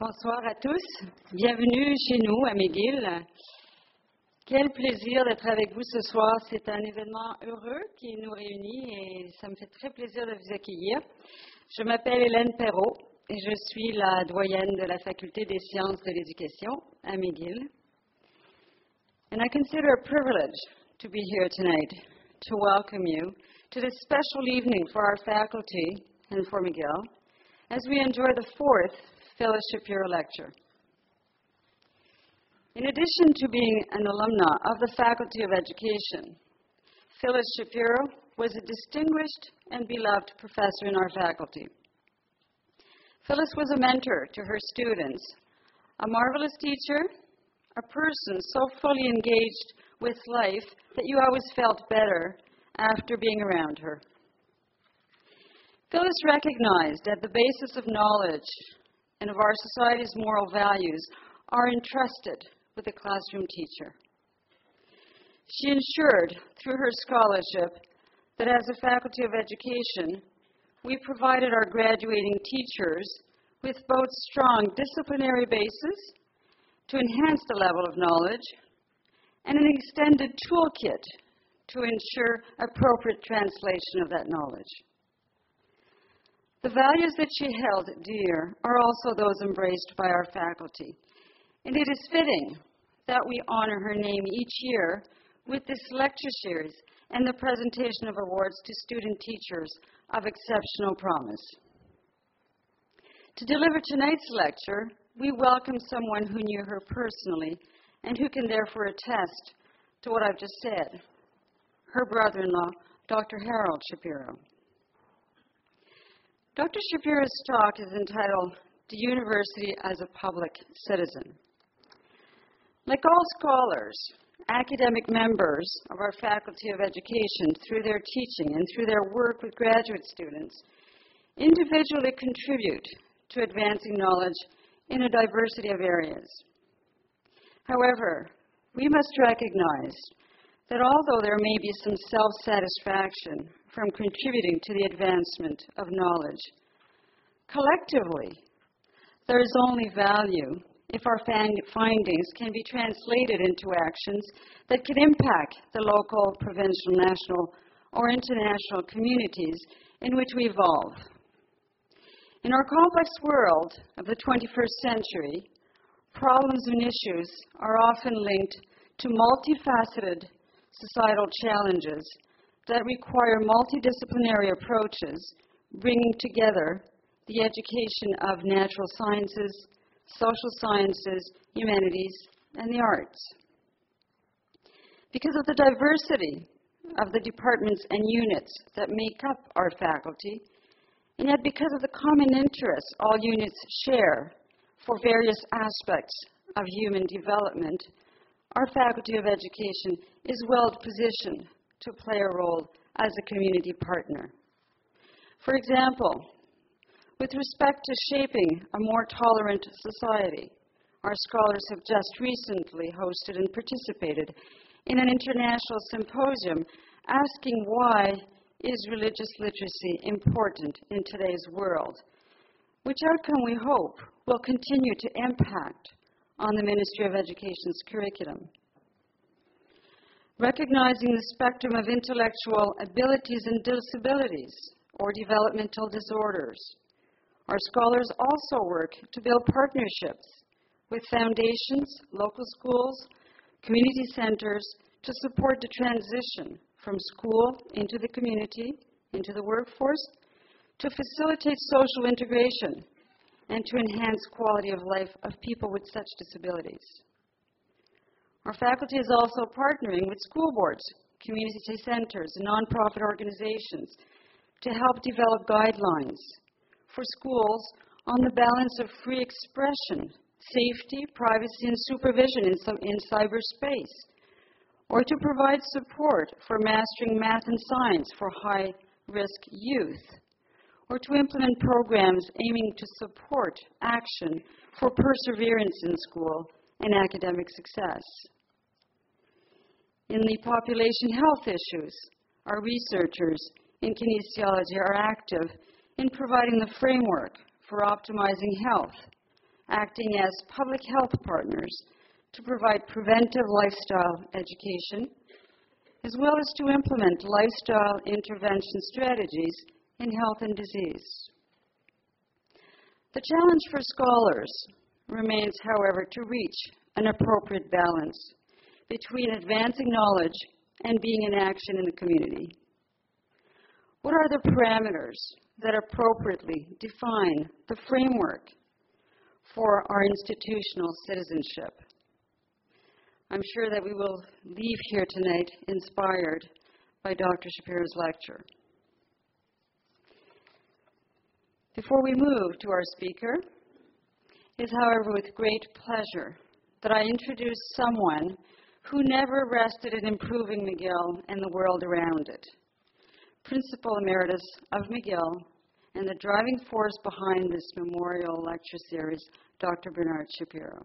Bonsoir à tous. Bienvenue chez nous à McGill. Quel plaisir d'être avec vous ce soir. C'est un événement heureux qui nous réunit et ça me fait très plaisir de vous accueillir. Je m'appelle Hélène Perrault et je suis la doyenne de la Faculté des sciences de l'éducation à McGill. And I consider a privilege to be here tonight to welcome you to this special evening for our faculty and for McGill as we enjoy the fourth Phyllis Shapiro Lecture. In addition to being an alumna of the Faculty of Education, Phyllis Shapiro was a distinguished and beloved professor in our faculty. Phyllis was a mentor to her students, a marvelous teacher, a person so fully engaged with life that you always felt better after being around her. Phyllis recognized that the basis of knowledge and of our society's moral values are entrusted with a classroom teacher. She ensured through her scholarship that as a Faculty of Education, we provided our graduating teachers with both strong disciplinary bases to enhance the level of knowledge and an extended toolkit to ensure appropriate translation of that knowledge. The values that she held dear are also those embraced by our faculty, and it is fitting that we honor her name each year with this lecture series and the presentation of awards to student teachers of exceptional promise. To deliver tonight's lecture, we welcome someone who knew her personally and who can therefore attest to what I've just said, her brother-in-law, Dr. Harold Shapiro. Dr. Shapiro's talk is entitled, The University as a Public Citizen. Like all scholars, academic members of our Faculty of Education, through their teaching and through their work with graduate students, individually contribute to advancing knowledge in a diversity of areas. However, we must recognize that although there may be some self-satisfaction from contributing to the advancement of knowledge, collectively, there is only value if our findings can be translated into actions that can impact the local, provincial, national, or international communities in which we evolve. In our complex world of the 21st century, problems and issues are often linked to multifaceted societal challenges that require multidisciplinary approaches, bringing together the education of natural sciences, social sciences, humanities, and the arts. Because of the diversity of the departments and units that make up our faculty, and yet because of the common interests all units share for various aspects of human development, our Faculty of Education is well positioned to play a role as a community partner. For example, with respect to shaping a more tolerant society, our scholars have just recently hosted and participated in an international symposium asking why is religious literacy important in today's world, which outcome we hope will continue to impact on the Ministry of Education's curriculum. Recognizing the spectrum of intellectual abilities and disabilities or developmental disorders, our scholars also work to build partnerships with foundations, local schools, community centers to support the transition from school into the community, into the workforce, to facilitate social integration, and to enhance quality of life of people with such disabilities. Our faculty is also partnering with school boards, community centers, and nonprofit organizations to help develop guidelines for schools on the balance of free expression, safety, privacy, and supervision in cyberspace, or to provide support for mastering math and science for high-risk youth, or to implement programs aiming to support action for perseverance in school and academic success. In the population health issues, our researchers in kinesiology are active in providing the framework for optimizing health acting as public health partners to provide preventive lifestyle education, as well as to implement lifestyle intervention strategies in health and disease. The challenge for scholars remains, however, to reach an appropriate balance between advancing knowledge and being in action in the community. What are the parameters that appropriately define the framework for our institutional citizenship? I'm sure that we will leave here tonight inspired by Dr. Shapiro's lecture. Before we move to our speaker, it is, however, with great pleasure that I introduce someone who never rested in improving McGill and the world around it. Principal Emeritus of McGill and the driving force behind this memorial lecture series, Dr. Bernard Shapiro.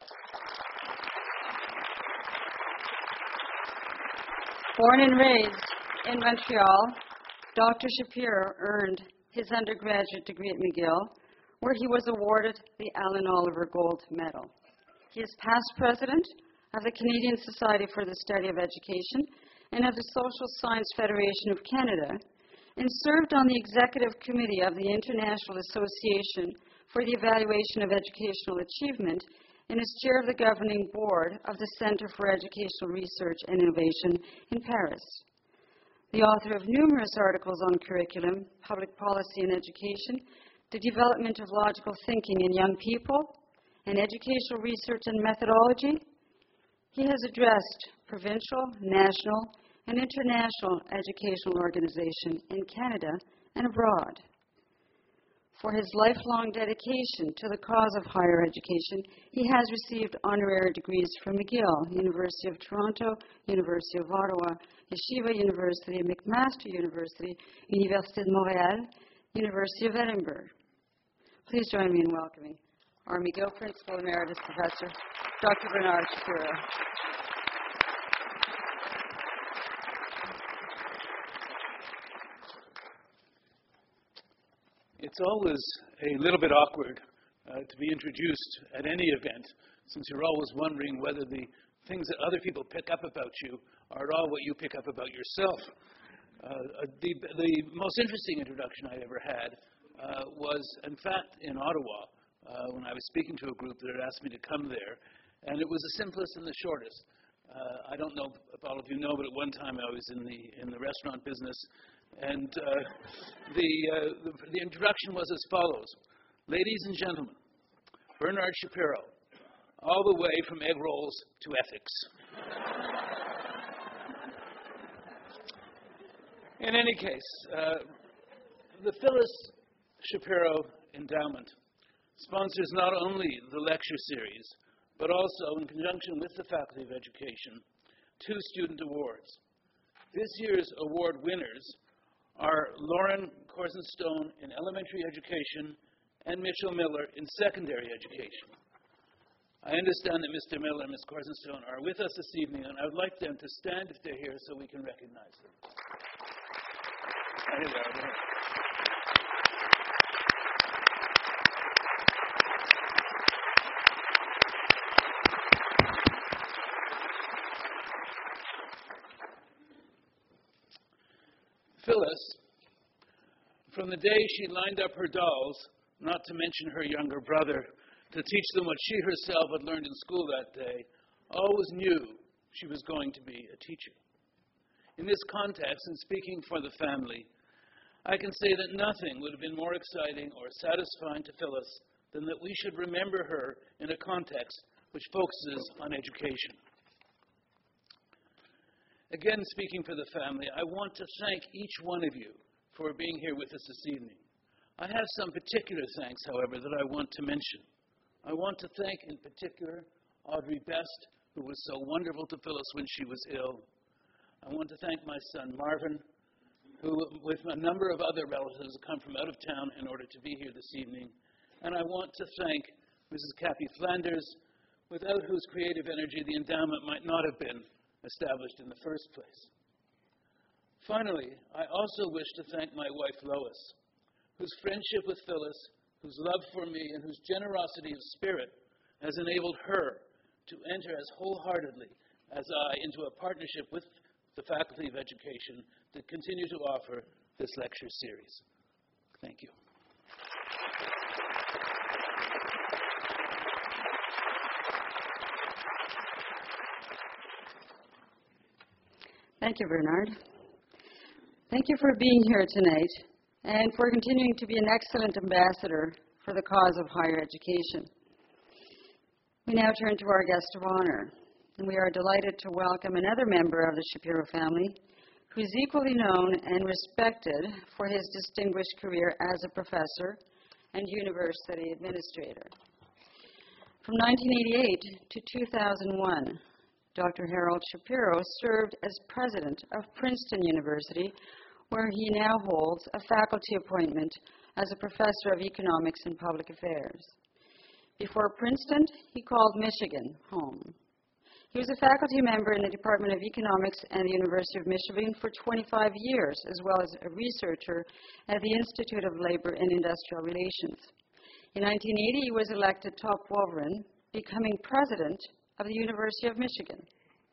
Born and raised in Montreal, Dr. Shapiro earned his undergraduate degree at McGill, where he was awarded the Alan Oliver Gold Medal. He is past president of the Canadian Society for the Study of Education and of the Social Science Federation of Canada, and served on the executive committee of the International Association for the Evaluation of Educational Achievement and is chair of the governing board of the Center for Educational Research and Innovation in Paris. The author of numerous articles on curriculum, public policy and education, the development of logical thinking in young people, and educational research and methodology, he has addressed provincial, national, and international educational organizations in Canada and abroad. For his lifelong dedication to the cause of higher education, he has received honorary degrees from McGill, University of Toronto, University of Ottawa, Yeshiva University, McMaster University, Université de Montréal, University of Edinburgh. Please join me in welcoming our McGill Principal Emeritus Professor, Dr. Bernard Shapiro. It's always a little bit awkward to be introduced at any event, since you're always wondering whether the things that other people pick up about you are at all what you pick up about yourself. The most interesting introduction I ever had was, in fact, in Ottawa, when I was speaking to a group that had asked me to come there, and it was the simplest and the shortest. I don't know if all of you know, but at one time I was in the restaurant business, and the introduction was as follows. Ladies and gentlemen, Bernard Shapiro, all the way from egg rolls to ethics. In any case, the Phyllis Shapiro Endowment sponsors not only the lecture series, but also, in conjunction with the Faculty of Education, 2 student awards. This year's award winners are Lauren Corson-Stone in elementary education and Mitchell Miller in secondary education. I understand that Mr. Miller and Ms. Corson-Stone are with us this evening, and I would like them to stand if they're here so we can recognize them. There they are. Phyllis, from the day she lined up her dolls, not to mention her younger brother, to teach them what she herself had learned in school that day, always knew she was going to be a teacher. In this context, and speaking for the family, I can say that nothing would have been more exciting or satisfying to Phyllis than that we should remember her in a context which focuses on education. Again, speaking for the family, I want to thank each one of you for being here with us this evening. I have some particular thanks, however, that I want to mention. I want to thank, in particular, Audrey Best, who was so wonderful to Phyllis when she was ill. I want to thank my son, Marvin, who, with a number of other relatives, come from out of town in order to be here this evening. And I want to thank Mrs. Kathy Flanders, without whose creative energy the endowment might not have been established in the first place. Finally, I also wish to thank my wife, Lois, whose friendship with Phyllis whose love for me and whose generosity of spirit has enabled her to enter as wholeheartedly as I into a partnership with the Faculty of Education to continue to offer this lecture series. Thank you. Thank you, Bernard. Thank you for being here tonight and for continuing to be an excellent ambassador for the cause of higher education. We now turn to our guest of honor, and we are delighted to welcome another member of the Shapiro family who is equally known and respected for his distinguished career as a professor and university administrator. From 1988 to 2001, Dr. Harold Shapiro served as president of Princeton University, where he now holds a faculty appointment as a professor of economics and public affairs. Before Princeton, he called Michigan home. He was a faculty member in the Department of Economics at the University of Michigan for 25 years, as well as a researcher at the Institute of Labor and Industrial Relations. In 1980, he was elected top Wolverine, becoming president of the University of Michigan.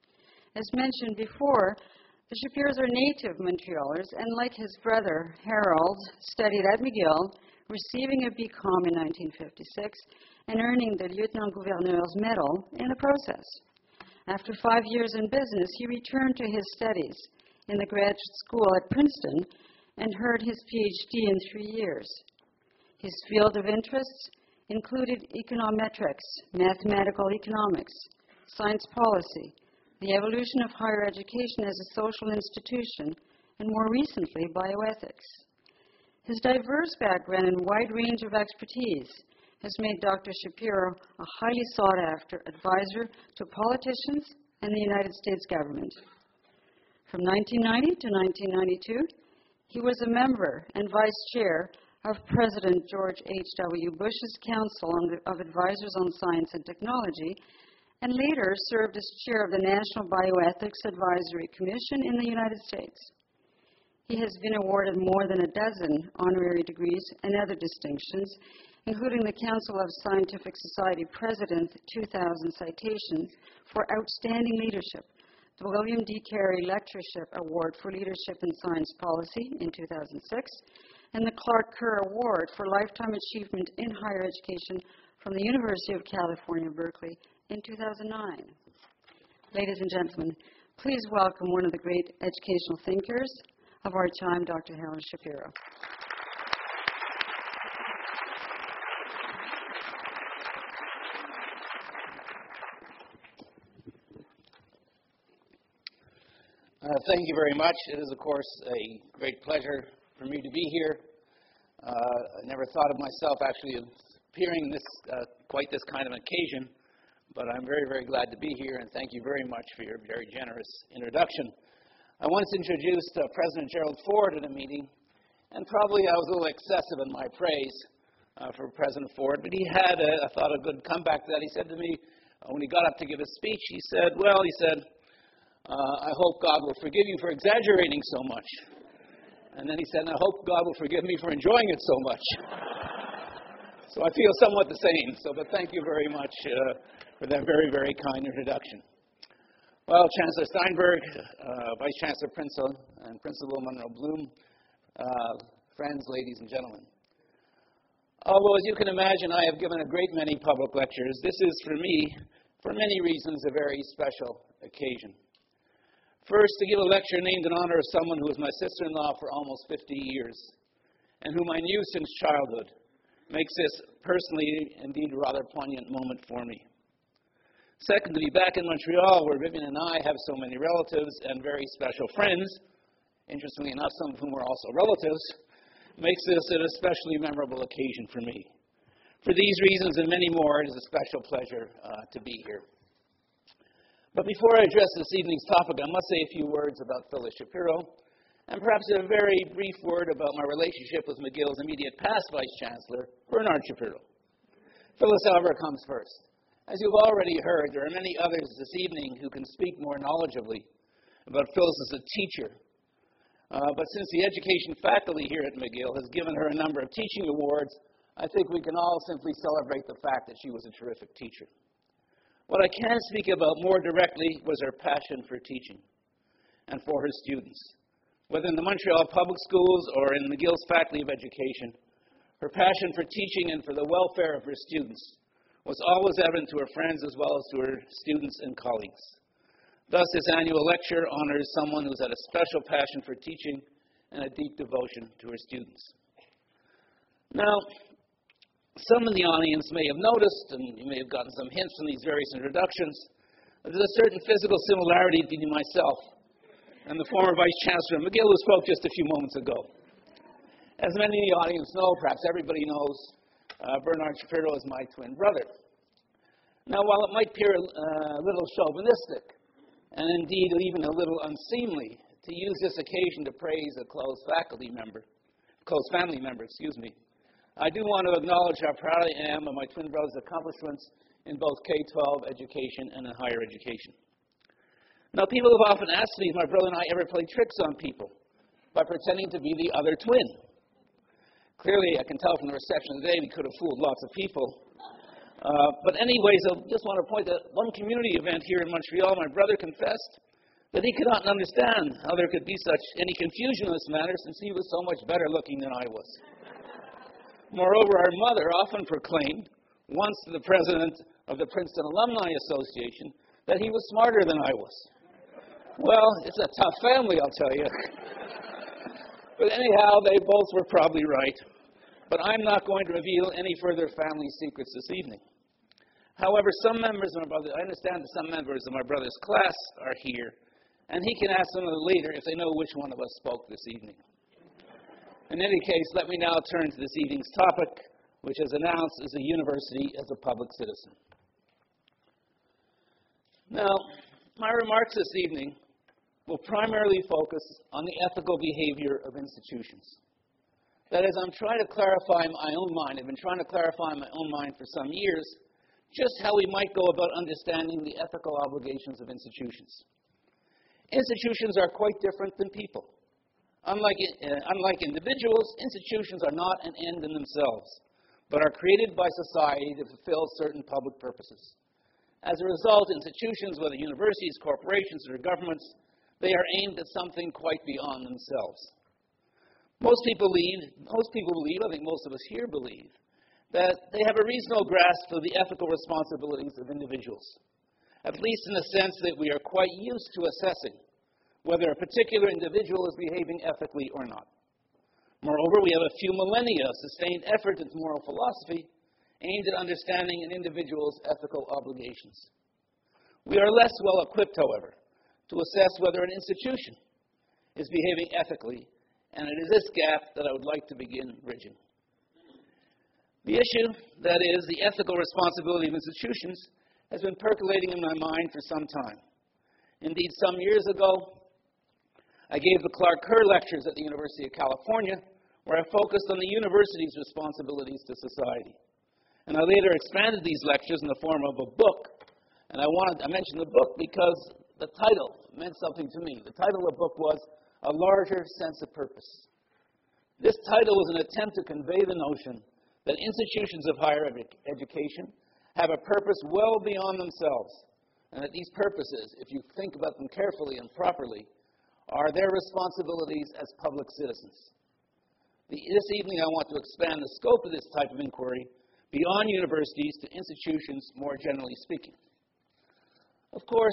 As mentioned before, the Shapiros are native Montrealers, and like his brother, Harold, studied at McGill, receiving a BCom in 1956 and earning the Lieutenant Gouverneur's Medal in the process. After 5 years in business, he returned to his studies in the graduate school at Princeton and earned his PhD in 3 years. His field of interests included econometrics, mathematical economics, science policy, the evolution of higher education as a social institution, and more recently, bioethics. His diverse background and wide range of expertise has made Dr. Shapiro a highly sought-after advisor to politicians and the United States government. From 1990 to 1992, he was a member and vice chair of President George H.W. Bush's Council of Advisors on Science and Technology, and later served as chair of the National Bioethics Advisory Commission in the United States. He has been awarded more than a dozen honorary degrees and other distinctions, including the Council of Scientific Society President 2000 citations for outstanding leadership, the William D. Carey Lectureship Award for Leadership in Science Policy in 2006, and the Clark Kerr Award for Lifetime Achievement in Higher Education from the University of California, Berkeley in 2009. Ladies and gentlemen, please welcome one of the great educational thinkers of our time, Dr. Harold Shapiro. Thank you very much. It is, of course, a great pleasure for me to be here. I never thought of myself actually appearing in quite this kind of occasion, but I'm very, very glad to be here, and thank you very much for your very generous introduction. I once introduced President Gerald Ford at a meeting, and probably I was a little excessive in my praise for President Ford, but he had, I thought, a good comeback to that. He said to me, when he got up to give his speech, he said, I hope God will forgive you for exaggerating so much. And then he said, and I hope God will forgive me for enjoying it so much. So I feel somewhat the same. But thank you very much for that very, very kind introduction. Well, Chancellor Steinberg, Vice Chancellor Princeton, and Principal Monroe Bloom, friends, ladies and gentlemen. Although, as you can imagine, I have given a great many public lectures, this is, for me, for many reasons, a very special occasion. First, to give a lecture named in honor of someone who was my sister-in-law for almost 50 years, and whom I knew since childhood, makes this personally, indeed, a rather poignant moment for me. Second, to be back in Montreal, where Vivian and I have so many relatives and very special friends, interestingly enough, some of whom are also relatives, makes this an especially memorable occasion for me. For these reasons and many more, it is a special pleasure to be here. But before I address this evening's topic, I must say a few words about Phyllis Shapiro, and perhaps a very brief word about my relationship with McGill's immediate past Vice Chancellor, Bernard Shapiro. Phyllis, however, comes first. As you've already heard, there are many others this evening who can speak more knowledgeably about Phyllis as a teacher. But since the education faculty here at McGill has given her a number of teaching awards, I think we can all simply celebrate the fact that she was a terrific teacher. What I can speak about more directly was her passion for teaching and for her students. Whether in the Montreal Public Schools or in McGill's Faculty of Education, her passion for teaching and for the welfare of her students was always evident to her friends as well as to her students and colleagues. Thus, this annual lecture honors someone who's had a special passion for teaching and a deep devotion to her students. Now, some in the audience may have noticed, and you may have gotten some hints from these various introductions, that there's a certain physical similarity between myself and the former Vice Chancellor McGill, who spoke just a few moments ago. As many in the audience know, perhaps everybody knows, Bernard Shapiro is my twin brother. Now, while it might appear a little chauvinistic, and indeed even a little unseemly, to use this occasion to praise a close family member, I do want to acknowledge how proud I am of my twin brother's accomplishments in both K-12 education and in higher education. Now, people have often asked me if my brother and I ever play tricks on people by pretending to be the other twin. Clearly, I can tell from the reception today we could have fooled lots of people. But anyways, I just want to point out one community event here in Montreal. My brother confessed that he could not understand how there could be any confusion in this matter since he was so much better looking than I was. Moreover, our mother often proclaimed, once to the president of the Princeton Alumni Association, that he was smarter than I was. Well, it's a tough family, I'll tell you. But anyhow, they both were probably right. But I'm not going to reveal any further family secrets this evening. However, I understand that some members of my brother's class are here, and he can ask them later if they know which one of us spoke this evening. In any case, let me now turn to this evening's topic, which, as announced, is the university as a public citizen. Now, my remarks this evening will primarily focus on the ethical behavior of institutions. That is, I'm trying to clarify my own mind. I've been trying to clarify my own mind for some years just how we might go about understanding the ethical obligations of institutions. Institutions are quite different than people. Unlike individuals, institutions are not an end in themselves, but are created by society to fulfill certain public purposes. As a result, institutions, whether universities, corporations, or governments, they are aimed at something quite beyond themselves. Most people believe, I think most of us here believe, that they have a reasonable grasp of the ethical responsibilities of individuals, at least in the sense that we are quite used to assessing whether a particular individual is behaving ethically or not. Moreover, we have a few millennia of sustained effort into moral philosophy aimed at understanding an individual's ethical obligations. We are less well equipped, however, to assess whether an institution is behaving ethically, and it is this gap that I would like to begin bridging. The issue, that is, the ethical responsibility of institutions, has been percolating in my mind for some time. Indeed, some years ago, I gave the Clark Kerr lectures at the University of California, where I focused on the university's responsibilities to society. And I later expanded these lectures in the form of a book. And I mentioned the book because the title meant something to me. The title of the book was A Larger Sense of Purpose. This title was an attempt to convey the notion that institutions of higher education have a purpose well beyond themselves, and that these purposes, if you think about them carefully and properly, are their responsibilities as public citizens. This evening I want to expand the scope of this type of inquiry beyond universities to institutions more generally speaking. Of course,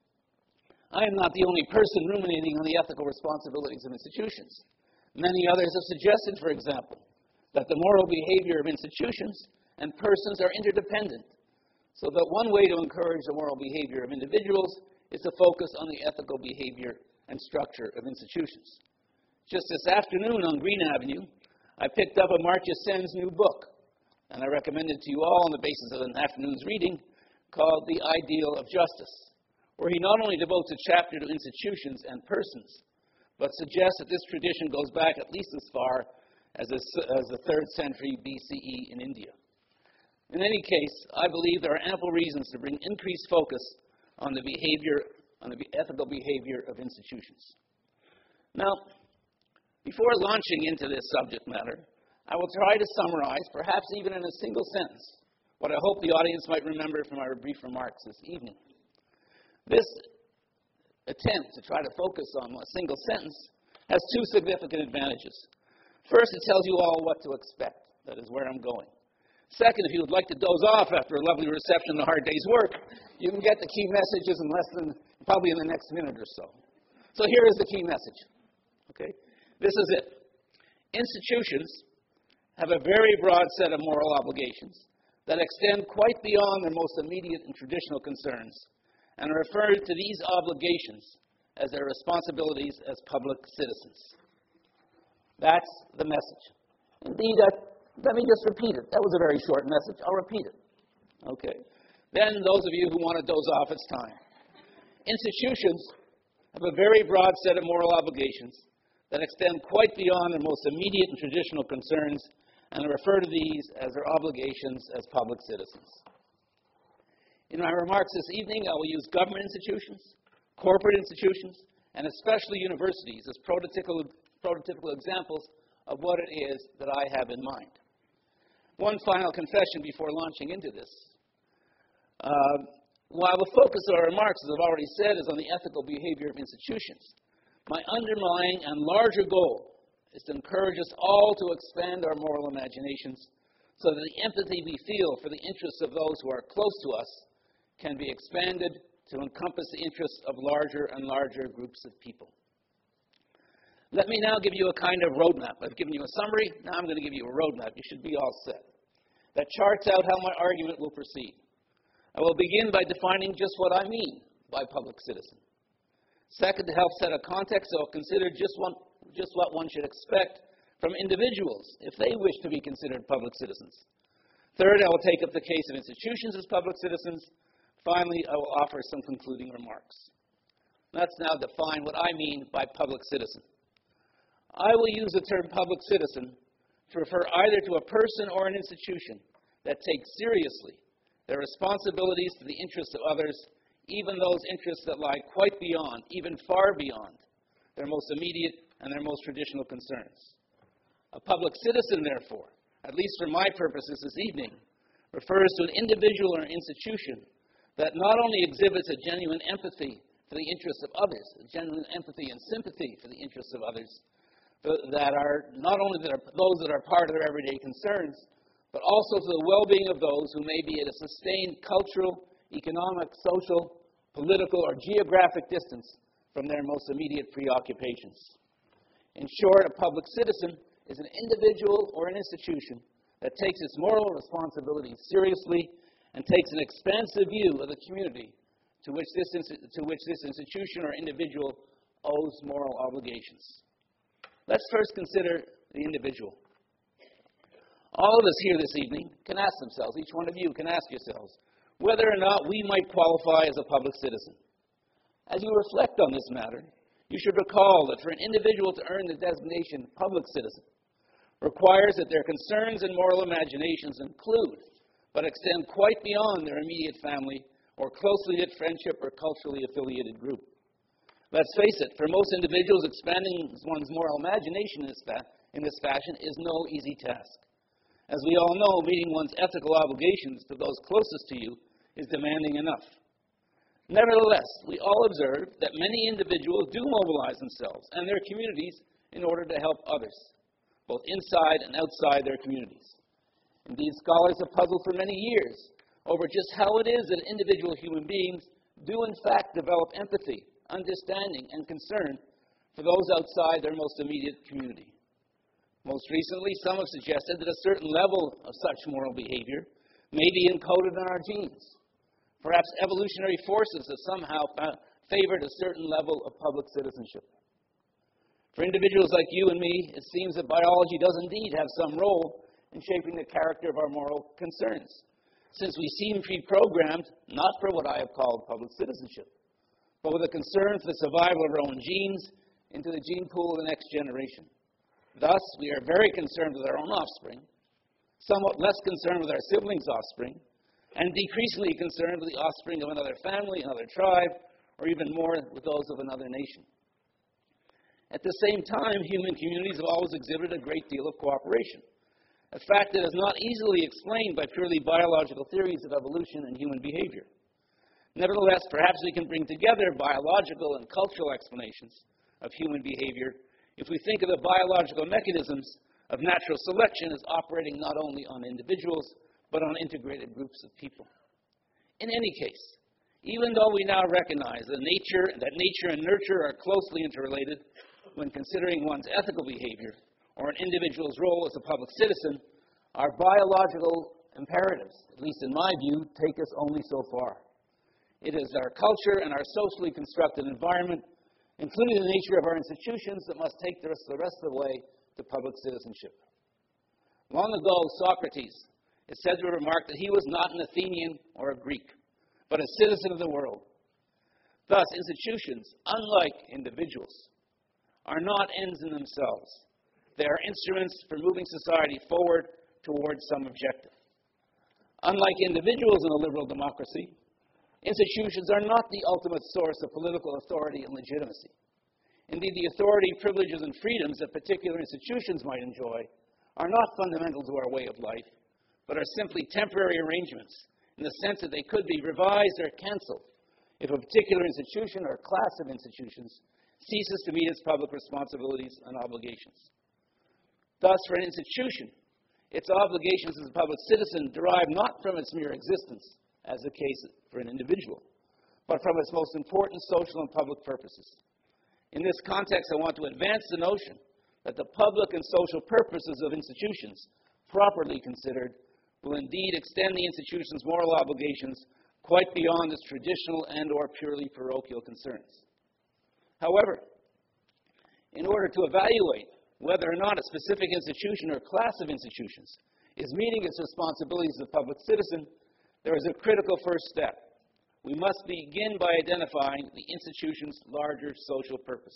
I am not the only person ruminating on the ethical responsibilities of institutions. Many others have suggested, for example, that the moral behavior of institutions and persons are interdependent, so that one way to encourage the moral behavior of individuals is to focus on the ethical behavior and structure of institutions. Just this afternoon on Green Avenue, I picked up Amartya Sen's new book, and I recommend it to you all on the basis of an afternoon's reading, called The Ideal of Justice, where he not only devotes a chapter to institutions and persons, but suggests that this tradition goes back at least as far as the 3rd century BCE in India. In any case, I believe there are ample reasons to bring increased focus on the ethical behavior of institutions. Now, before launching into this subject matter, I will try to summarize, perhaps even in a single sentence, what I hope the audience might remember from our brief remarks this evening. This attempt to try to focus on a single sentence has two significant advantages. First, it tells you all what to expect. That is where I'm going. Second, if you would like to doze off after a lovely reception and a hard day's work, you can get the key messages in less than, probably in the next minute or so. So here is the key message. Okay? This is it. Institutions have a very broad set of moral obligations that extend quite beyond their most immediate and traditional concerns and are referred to these obligations as their responsibilities as public citizens. That's the message. Indeed, let me just repeat it. That was a very short message. I'll repeat it. Okay. Then those of you who want to doze off, it's time. Institutions have a very broad set of moral obligations that extend quite beyond their most immediate and traditional concerns and refer to these as their obligations as public citizens. In my remarks this evening, I will use government institutions, corporate institutions, and especially universities as prototypical examples of what it is that I have in mind. One final confession before launching into this. While the focus of our remarks, as I've already said, is on the ethical behavior of institutions, my underlying and larger goal is to encourage us all to expand our moral imaginations so that the empathy we feel for the interests of those who are close to us can be expanded to encompass the interests of larger and larger groups of people. Let me now give you a kind of roadmap. I've given you a summary. Now I'm going to give you a roadmap. You should be all set. That charts out how my argument will proceed. I will begin by defining just what I mean by public citizen. Second, to help set a context, I will consider just what one should expect from individuals if they wish to be considered public citizens. Third, I will take up the case of institutions as public citizens. Finally, I will offer some concluding remarks. Let's now define what I mean by public citizen. I will use the term public citizen to refer either to a person or an institution that takes seriously their responsibilities to the interests of others, even those interests that lie quite beyond, even far beyond, their most immediate and their most traditional concerns. A public citizen, therefore, at least for my purposes this evening, refers to an individual or institution that not only exhibits a genuine empathy for the interests of others, a genuine empathy and sympathy for the interests of others, that are not only those that are part of their everyday concerns, but also to the well-being of those who may be at a sustained cultural, economic, social, political, or geographic distance from their most immediate preoccupations. In short, a public citizen is an individual or an institution that takes its moral responsibilities seriously and takes an expansive view of the community to which this institution or individual owes moral obligations. Let's first consider the individual. All of us here this evening can ask themselves, each one of you can ask yourselves, whether or not we might qualify as a public citizen. As you reflect on this matter, you should recall that for an individual to earn the designation public citizen requires that their concerns and moral imaginations include, but extend quite beyond their immediate family or closely knit friendship or culturally affiliated group. Let's face it, for most individuals, expanding one's moral imagination in this fashion is no easy task. As we all know, meeting one's ethical obligations to those closest to you is demanding enough. Nevertheless, we all observe that many individuals do mobilize themselves and their communities in order to help others, both inside and outside their communities. Indeed, scholars have puzzled for many years over just how it is that individual human beings do in fact develop empathy, understanding, and concern for those outside their most immediate community. Most recently, some have suggested that a certain level of such moral behavior may be encoded in our genes. Perhaps evolutionary forces have somehow favored a certain level of public citizenship. For individuals like you and me, it seems that biology does indeed have some role in shaping the character of our moral concerns, since we seem pre-programmed not for what I have called public citizenship, but with a concern for the survival of our own genes into the gene pool of the next generation. Thus, we are very concerned with our own offspring, somewhat less concerned with our siblings' offspring, and decreasingly concerned with the offspring of another family, another tribe, or even more with those of another nation. At the same time, human communities have always exhibited a great deal of cooperation, a fact that is not easily explained by purely biological theories of evolution and human behavior. Nevertheless, perhaps we can bring together biological and cultural explanations of human behavior if we think of the biological mechanisms of natural selection as operating not only on individuals, but on integrated groups of people. In any case, even though we now recognize that nature and nurture are closely interrelated when considering one's ethical behavior or an individual's role as a public citizen, our biological imperatives, at least in my view, take us only so far. It is our culture and our socially constructed environment, including the nature of our institutions, that must take the rest of the way to public citizenship. Long ago, Socrates is said to have remarked that he was not an Athenian or a Greek, but a citizen of the world. Thus, institutions, unlike individuals, are not ends in themselves. They are instruments for moving society forward towards some objective. Unlike individuals in a liberal democracy, institutions are not the ultimate source of political authority and legitimacy. Indeed, the authority, privileges, and freedoms that particular institutions might enjoy are not fundamental to our way of life, but are simply temporary arrangements in the sense that they could be revised or canceled if a particular institution or class of institutions ceases to meet its public responsibilities and obligations. Thus, for an institution, its obligations as a public citizen derive not from its mere existence, as the case for an individual, but from its most important social and public purposes. In this context, I want to advance the notion that the public and social purposes of institutions, properly considered, will indeed extend the institution's moral obligations quite beyond its traditional and or purely parochial concerns. However, in order to evaluate whether or not a specific institution or class of institutions is meeting its responsibilities as a public citizen, there is a critical first step. We must begin by identifying the institution's larger social purpose.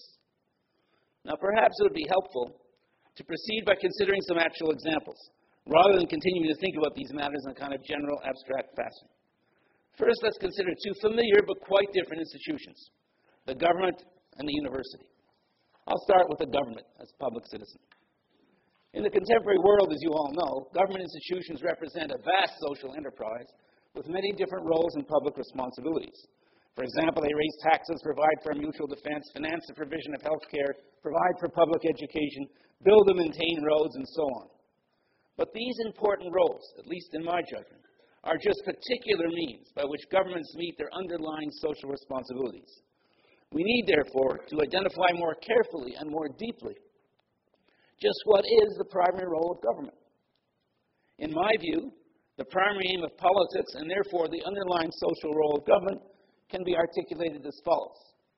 Now, perhaps it would be helpful to proceed by considering some actual examples, rather than continuing to think about these matters in a kind of general, abstract fashion. First, let's consider two familiar but quite different institutions, the government and the university. I'll start with the government as a public citizen. In the contemporary world, as you all know, government institutions represent a vast social enterprise with many different roles and public responsibilities. For example, they raise taxes, provide for mutual defense, finance the provision of health care, provide for public education, build and maintain roads, and so on. But these important roles, at least in my judgment, are just particular means by which governments meet their underlying social responsibilities. We need, therefore, to identify more carefully and more deeply just what is the primary role of government. In my view, the primary aim of politics, and therefore the underlying social role of government, can be articulated as follows.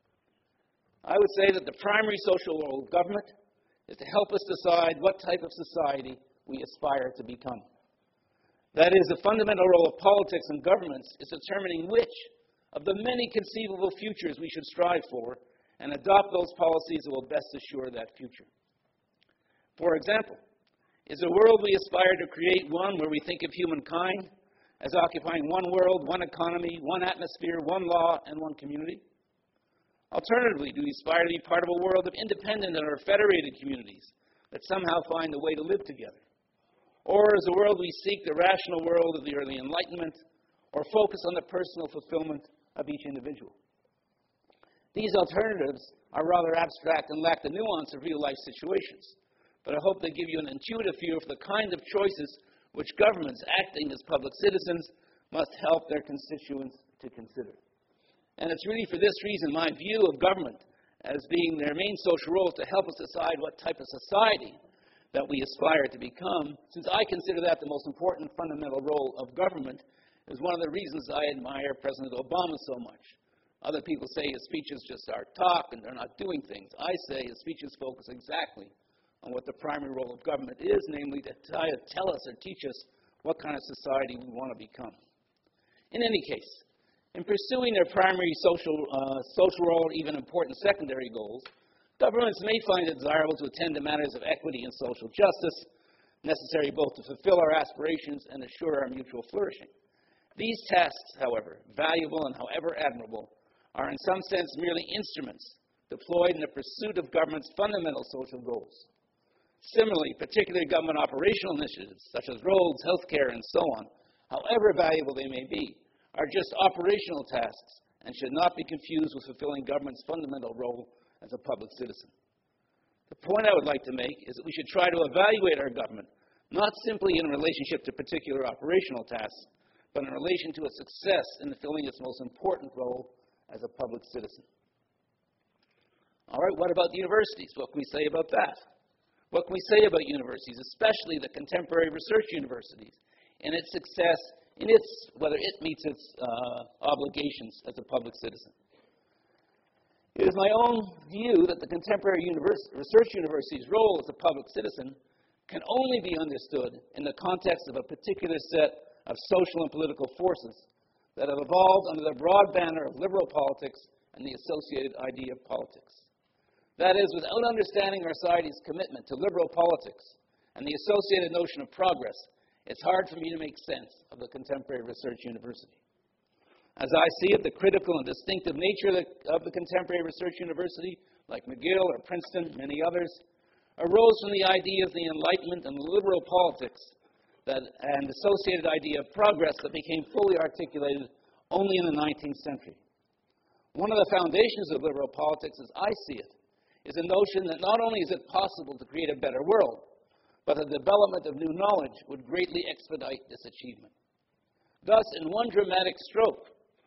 I would say that the primary social role of government is to help us decide what type of society we aspire to become. That is, the fundamental role of politics and governments is determining which of the many conceivable futures we should strive for and adopt those policies that will best assure that future. For example, is the world we aspire to create one where we think of humankind as occupying one world, one economy, one atmosphere, one law, and one community? Alternatively, do we aspire to be part of a world of independent or federated communities that somehow find a way to live together? Or is the world we seek the rational world of the early Enlightenment, or focus on the personal fulfillment of each individual? These alternatives are rather abstract and lack the nuance of real-life situations, but I hope they give you an intuitive view of the kind of choices which governments acting as public citizens must help their constituents to consider. And it's really for this reason my view of government as being their main social role is to help us decide what type of society that we aspire to become, since I consider that the most important fundamental role of government, is one of the reasons I admire President Obama so much. Other people say his speeches just are talk and they're not doing things. I say his speeches focus exactly on what the primary role of government is, namely to tell us or teach us what kind of society we want to become. In any case, in pursuing their primary social role or even important secondary goals, governments may find it desirable to attend to matters of equity and social justice, necessary both to fulfill our aspirations and assure our mutual flourishing. These tasks, however, valuable and however admirable, are in some sense merely instruments deployed in the pursuit of government's fundamental social goals. Similarly, particularly government operational initiatives, such as roads, healthcare, and so on, however valuable they may be, are just operational tasks and should not be confused with fulfilling government's fundamental role as a public citizen. The point I would like to make is that we should try to evaluate our government not simply in relationship to particular operational tasks, but in relation to its success in fulfilling its most important role as a public citizen. All right, what about the universities? What can we say about that? What can we say about universities, especially the contemporary research universities, and its success in whether it meets its obligations as a public citizen? It is my own view that the contemporary research university's role as a public citizen can only be understood in the context of a particular set of social and political forces that have evolved under the broad banner of liberal politics and the associated idea of politics. That is, without understanding our society's commitment to liberal politics and the associated notion of progress, it's hard for me to make sense of the contemporary research university. As I see it, the critical and distinctive nature of the contemporary research university, like McGill or Princeton, many others, arose from the idea of the Enlightenment and liberal politics and associated idea of progress that became fully articulated only in the 19th century. One of the foundations of liberal politics, as I see it, is a notion that not only is it possible to create a better world, but the development of new knowledge would greatly expedite this achievement. Thus, in one dramatic stroke,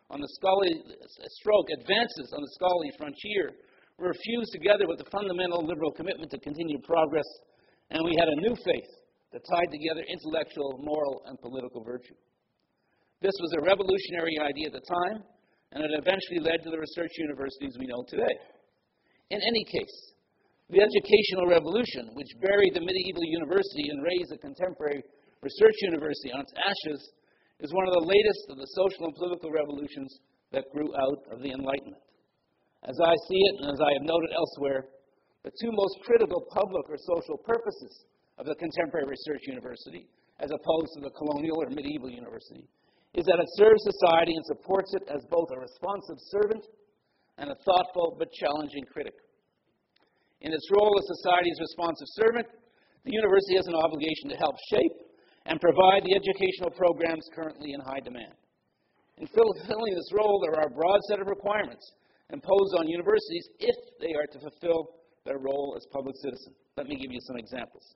advances on the scholarly frontier were fused together with the fundamental liberal commitment to continued progress, and we had a new faith that tied together intellectual, moral, and political virtue. This was a revolutionary idea at the time, and it eventually led to the research universities we know today. In any case, the educational revolution, which buried the medieval university and raised the contemporary research university on its ashes, is one of the latest of the social and political revolutions that grew out of the Enlightenment. As I see it, and as I have noted elsewhere, the two most critical public or social purposes of the contemporary research university, as opposed to the colonial or medieval university, is that it serves society and supports it as both a responsive servant and a thoughtful but challenging critic. In its role as society's responsive servant, the university has an obligation to help shape and provide the educational programs currently in high demand. In fulfilling this role, there are a broad set of requirements imposed on universities if they are to fulfill their role as public citizens. Let me give you some examples.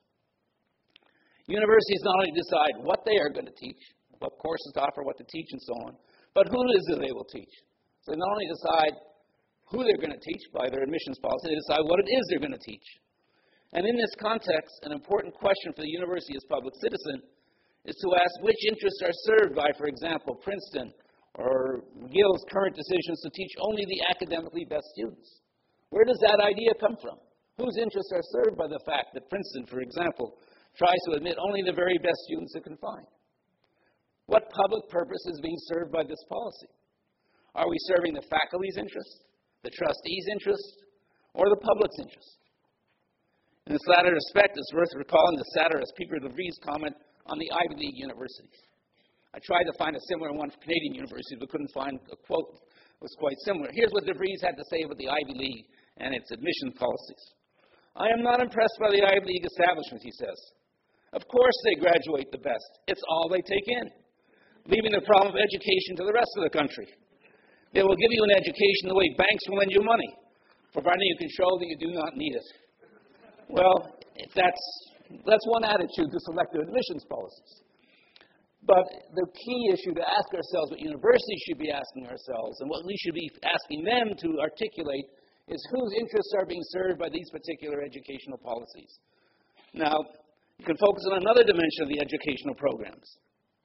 Universities not only decide what they are going to teach, what courses to offer, what to teach, and so on, but who it is that they will teach. So they not only decide who they're going to teach by their admissions policy, they decide what it is they're going to teach. And in this context, an important question for the university as public citizen is to ask which interests are served by, for example, Princeton or McGill's current decisions to teach only the academically best students. Where does that idea come from? Whose interests are served by the fact that Princeton, for example, tries to admit only the very best students it can find? What public purpose is being served by this policy? Are we serving the faculty's interests, the trustees' interests, or the public's interests? In this latter respect, it's worth recalling the satirist Peter DeVries' comment on the Ivy League universities. I tried to find a similar one for Canadian universities, but couldn't find a quote that was quite similar. Here's what DeVries had to say about the Ivy League and its admission policies. "I am not impressed by the Ivy League establishment," he says. "Of course they graduate the best. It's all they take in, leaving the problem of education to the rest of the country. They will give you an education the way banks will lend you money, providing you can show that you do not need it." Well, that's one attitude to selective admissions policies. But the key issue to ask ourselves, what universities should be asking ourselves, and what we should be asking them to articulate, is whose interests are being served by these particular educational policies. Now, you can focus on another dimension of the educational programs.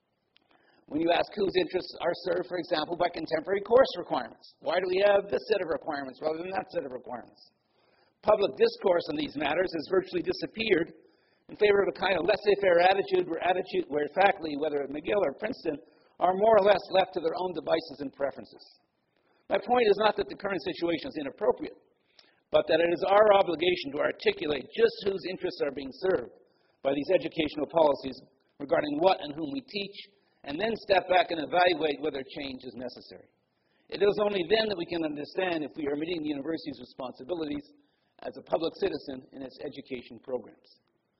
When you ask whose interests are served, for example, by contemporary course requirements. Why do we have this set of requirements rather than that set of requirements? Public discourse on these matters has virtually disappeared in favor of a kind of laissez-faire attitude where faculty, whether at McGill or Princeton, are more or less left to their own devices and preferences. My point is not that the current situation is inappropriate, but that it is our obligation to articulate just whose interests are being served by these educational policies regarding what and whom we teach, and then step back and evaluate whether change is necessary. It is only then that we can understand if we are meeting the university's responsibilities as a public citizen in its education programs.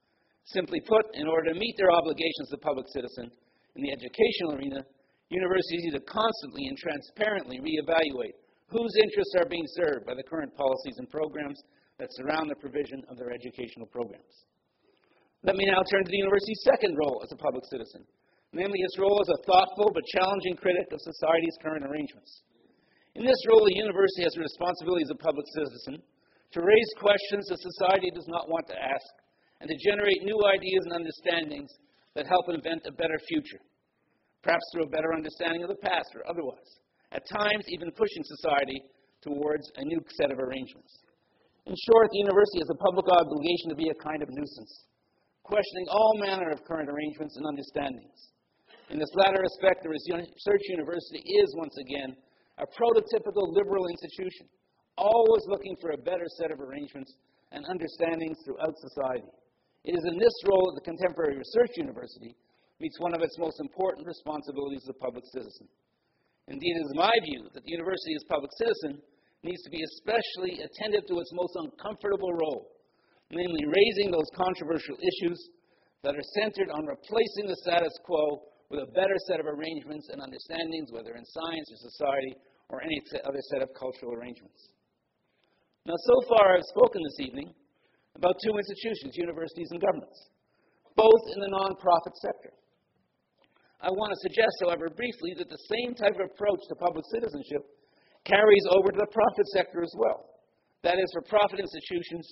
Simply put, in order to meet their obligations as a public citizen in the educational arena, universities need to constantly and transparently reevaluate whose interests are being served by the current policies and programs that surround the provision of their educational programs. Let me now turn to the university's second role as a public citizen, namely its role as a thoughtful but challenging critic of society's current arrangements. In this role, the university has a responsibility as a public citizen to raise questions that society does not want to ask and to generate new ideas and understandings that help invent a better future, perhaps through a better understanding of the past or otherwise, at times even pushing society towards a new set of arrangements. In short, the university has a public obligation to be a kind of nuisance, questioning all manner of current arrangements and understandings. In this latter respect, the Research University is, once again, a prototypical liberal institution, always looking for a better set of arrangements and understandings throughout society. It is in this role that the Contemporary Research University meets one of its most important responsibilities as a public citizen. Indeed, it is my view that the university as a public citizen needs to be especially attentive to its most uncomfortable role, namely raising those controversial issues that are centered on replacing the status quo with a better set of arrangements and understandings, whether in science or society or any other set of cultural arrangements. Now, so far I've spoken this evening about two institutions, universities and governments, both in the nonprofit sector. I want to suggest, however, briefly that the same type of approach to public citizenship carries over to the profit sector as well. That is, for-profit institutions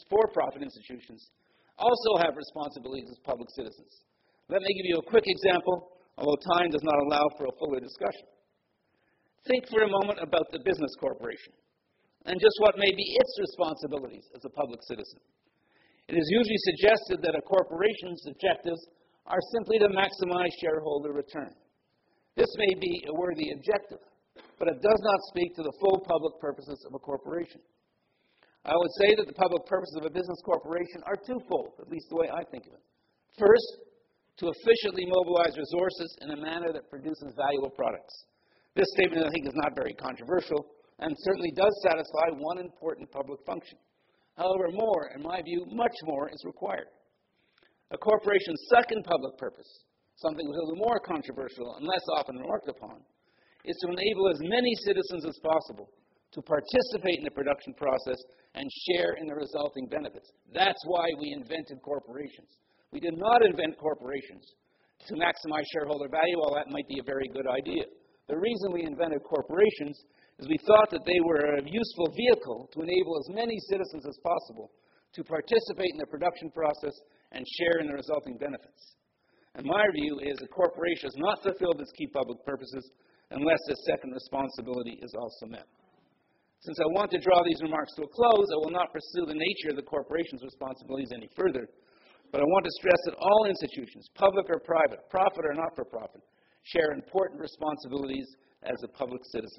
also have responsibilities as public citizens. Let me give you a quick example, although time does not allow for a fuller discussion. Think for a moment about the business corporation and just what may be its responsibilities as a public citizen. It is usually suggested that a corporation's objectives are simply to maximize shareholder return. This may be a worthy objective, but it does not speak to the full public purposes of a corporation. I would say that the public purposes of a business corporation are twofold, at least the way I think of it. First, to efficiently mobilize resources in a manner that produces valuable products. This statement, I think, is not very controversial and certainly does satisfy one important public function. However, more, in my view, much more is required. A corporation's second public purpose, something a little more controversial and less often remarked upon, is to enable as many citizens as possible to participate in the production process and share in the resulting benefits. That's why we invented corporations. We did not invent corporations to maximize shareholder value, while that might be a very good idea. The reason we invented corporations is we thought that they were a useful vehicle to enable as many citizens as possible to participate in the production process and share in the resulting benefits. And my view is a corporation has not fulfilled its key public purposes unless this second responsibility is also met. Since I want to draw these remarks to a close, I will not pursue the nature of the corporation's responsibilities any further, but I want to stress that all institutions, public or private, profit or not-for-profit, share important responsibilities as a public citizen.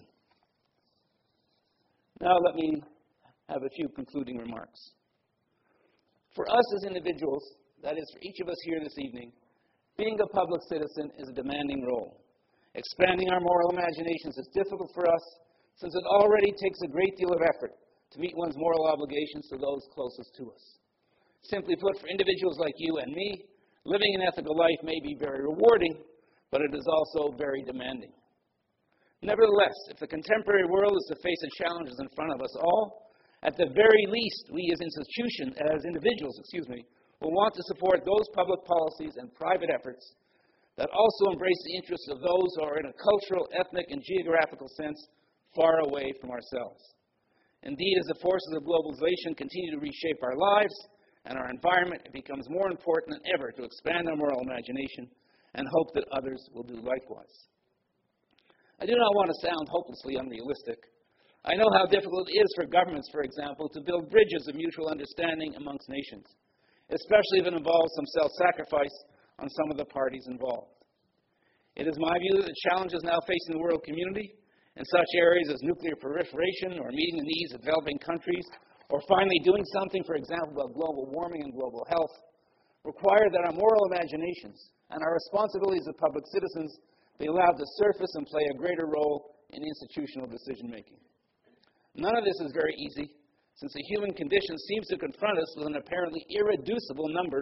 Now let me have a few concluding remarks. For us as individuals, that is, for each of us here this evening, being a public citizen is a demanding role. Expanding our moral imaginations is difficult for us, since it already takes a great deal of effort to meet one's moral obligations to those closest to us. Simply put, for individuals like you and me, living an ethical life may be very rewarding, but it is also very demanding. Nevertheless, if the contemporary world is to face the challenges in front of us all, at the very least, we as individuals, will want to support those public policies and private efforts that also embrace the interests of those who are in a cultural, ethnic, and geographical sense far away from ourselves. Indeed, as the forces of globalization continue to reshape our lives and our environment, it becomes more important than ever to expand our moral imagination and hope that others will do likewise. I do not want to sound hopelessly unrealistic. I know how difficult it is for governments, for example, to build bridges of mutual understanding amongst nations, especially if it involves some self-sacrifice on some of the parties involved. It is my view that the challenges now facing the world community in such areas as nuclear proliferation or meeting the needs of developing countries or finally doing something, for example, about global warming and global health, require that our moral imaginations and our responsibilities as public citizens be allowed to surface and play a greater role in institutional decision-making. None of this is very easy, since the human condition seems to confront us with an apparently irreducible number